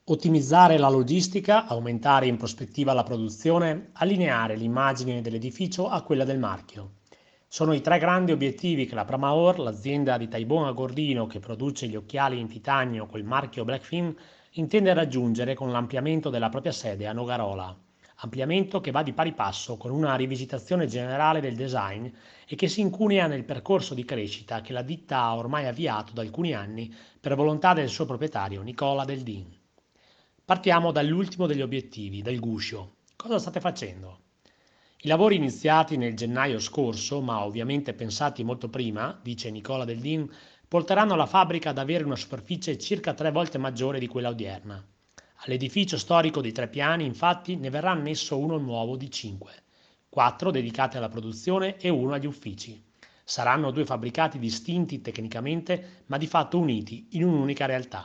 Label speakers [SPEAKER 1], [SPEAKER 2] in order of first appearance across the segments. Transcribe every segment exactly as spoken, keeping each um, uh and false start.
[SPEAKER 1] Ottimizzare la logistica, aumentare in prospettiva la produzione, allineare l'immagine dell'edificio a quella del marchio. Sono i tre grandi obiettivi che la Pramaor, l'azienda di Taibon Agordino che produce gli occhiali in titanio col marchio Blackfin, intende raggiungere con l'ampliamento della propria sede a Nogarola. Ampliamento che va di pari passo con una rivisitazione generale del design e che si incunea nel percorso di crescita che la ditta ha ormai avviato da alcuni anni per volontà del suo proprietario Nicola Deldin. Partiamo dall'ultimo degli obiettivi, del guscio. Cosa state facendo? I lavori iniziati nel gennaio scorso, ma ovviamente pensati molto prima, dice Nicola Deldin, porteranno la fabbrica ad avere una superficie circa tre volte maggiore di quella odierna. All'edificio storico di tre piani, infatti, ne verrà annesso uno nuovo di cinque, quattro dedicati alla produzione e uno agli uffici. Saranno due fabbricati distinti tecnicamente, ma di fatto uniti in un'unica realtà.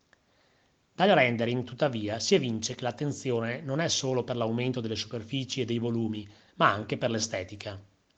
[SPEAKER 1] Dal rendering, tuttavia, si evince che l'attenzione non è solo per l'aumento delle superfici e dei volumi, ma anche per l'estetica.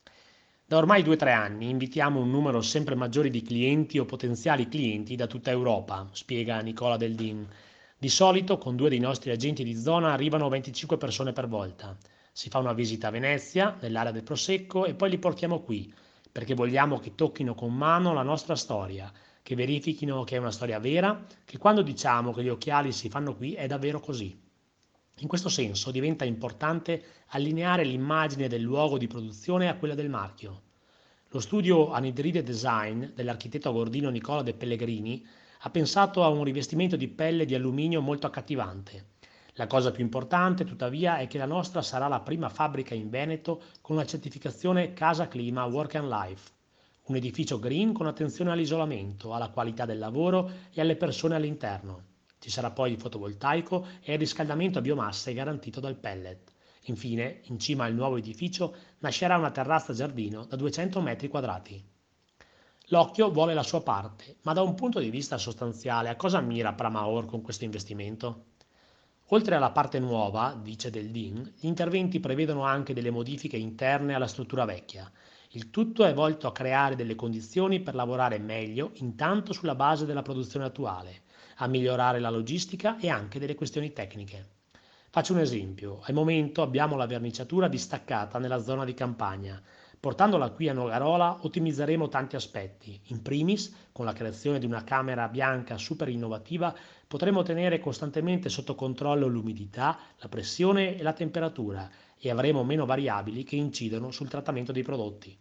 [SPEAKER 1] Da ormai due o tre anni invitiamo un numero sempre maggiore di clienti o potenziali clienti da tutta Europa, spiega Nicola Deldin. Di solito con due dei nostri agenti di zona arrivano venticinque persone per volta. Si fa una visita a Venezia, nell'area del Prosecco, e poi li portiamo qui, perché vogliamo che tocchino con mano la nostra storia, che verifichino che è una storia vera, che quando diciamo che gli occhiali si fanno qui è davvero così. In questo senso diventa importante allineare l'immagine del luogo di produzione a quella del marchio. Lo studio Anidride Design dell'architetto agordino Nicola De Pellegrini ha pensato a un rivestimento di pelle di alluminio molto accattivante. La cosa più importante, tuttavia, è che la nostra sarà la prima fabbrica in Veneto con la certificazione Casa Clima Work and Life. Un edificio green con attenzione all'isolamento, alla qualità del lavoro e alle persone all'interno. Ci sarà poi il fotovoltaico e il riscaldamento a biomasse garantito dal pellet. Infine, in cima al nuovo edificio nascerà una terrazza giardino da duecento metri quadrati. L'occhio vuole la sua parte, ma da un punto di vista sostanziale a cosa mira Pramaor con questo investimento? Oltre alla parte nuova, dice Deldin, gli interventi prevedono anche delle modifiche interne alla struttura vecchia. Il tutto è volto a creare delle condizioni per lavorare meglio intanto sulla base della produzione attuale, a migliorare la logistica e anche delle questioni tecniche. Faccio un esempio. Al momento abbiamo la verniciatura distaccata nella zona di campagna. Portandola qui a Nogarola ottimizzeremo tanti aspetti. In primis, con la creazione di una camera bianca super innovativa, potremo tenere costantemente sotto controllo l'umidità, la pressione e la temperatura e avremo meno variabili che incidono sul trattamento dei prodotti.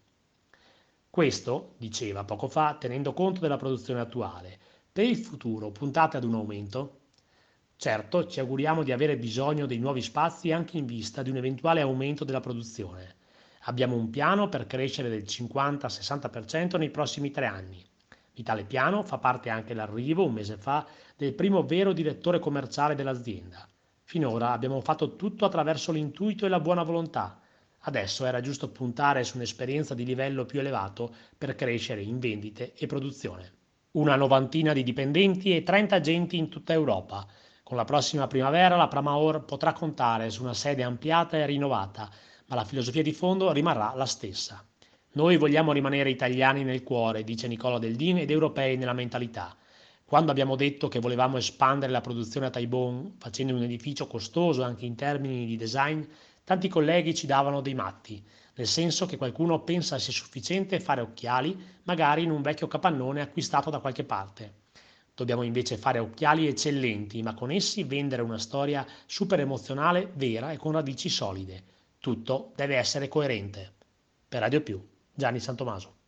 [SPEAKER 1] Questo, diceva poco fa, tenendo conto della produzione attuale. Per il futuro puntate ad un aumento? Certo, ci auguriamo di avere bisogno dei nuovi spazi anche in vista di un eventuale aumento della produzione. Abbiamo un piano per crescere del cinquanta-sessanta per cento nei prossimi tre anni. Di tale piano fa parte anche l'arrivo, un mese fa, del primo vero direttore commerciale dell'azienda. Finora abbiamo fatto tutto attraverso l'intuito e la buona volontà. Adesso era giusto puntare su un'esperienza di livello più elevato per crescere in vendite e produzione. Una novantina di dipendenti e trenta agenti in tutta Europa. Con la prossima primavera la Pramaor potrà contare su una sede ampliata e rinnovata, ma la filosofia di fondo rimarrà la stessa. Noi vogliamo rimanere italiani nel cuore, dice Nicola Deldin, ed europei nella mentalità. Quando abbiamo detto che volevamo espandere la produzione a Taibon, facendo un edificio costoso anche in termini di design, tanti colleghi ci davano dei matti, nel senso che qualcuno pensa sia sufficiente fare occhiali, magari in un vecchio capannone acquistato da qualche parte. Dobbiamo invece fare occhiali eccellenti, ma con essi vendere una storia super emozionale, vera e con radici solide. Tutto deve essere coerente. Per Radio Più, Gianni Santomaso.